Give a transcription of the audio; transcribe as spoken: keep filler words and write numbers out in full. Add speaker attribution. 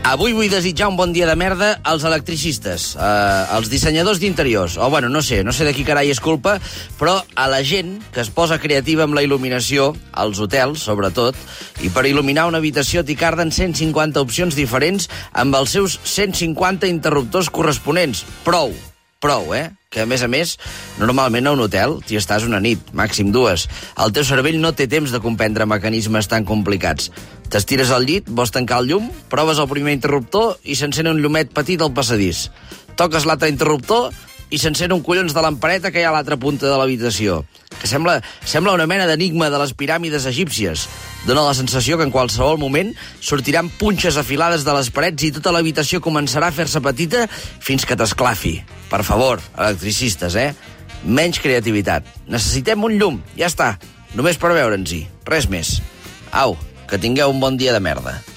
Speaker 1: Avui vull desitjar un bon dia de merda als electricistes, eh, als dissenyadors d'interiors, o bueno, no sé, no sé de qui carai és culpa, però a la gent que es posa creativa amb la il·luminació, als hotels, sobretot, i per il·luminar una habitació t'hi carden cent cinquanta opcions diferents amb els seus cent cinquanta interruptors corresponents. Prou, prou, eh? Que, a més a més, normalment a un hotel t'hi estàs una nit, màxim dues. El teu cervell no té temps de comprendre mecanismes tan complicats. T'estires al llit, vols tancar el llum, proves el primer interruptor i s'encén un llumet petit al passadís. Toques l'altre interruptor i s'encén un collons de lampareta que hi ha a l'altra punta de l'habitació. Que sembla, sembla una mena d'enigma de les piràmides egípcies. Dóna la sensació que en qualsevol moment sortiran punxes afilades de les parets i tota l'habitació començarà a fer-se petita fins que t'esclafi. Per favor, electricistes, eh? Menys creativitat. Necessitem un llum, ja està. Només per veure'ns-hi. Res més. Au, que tingueu un bon dia de merda.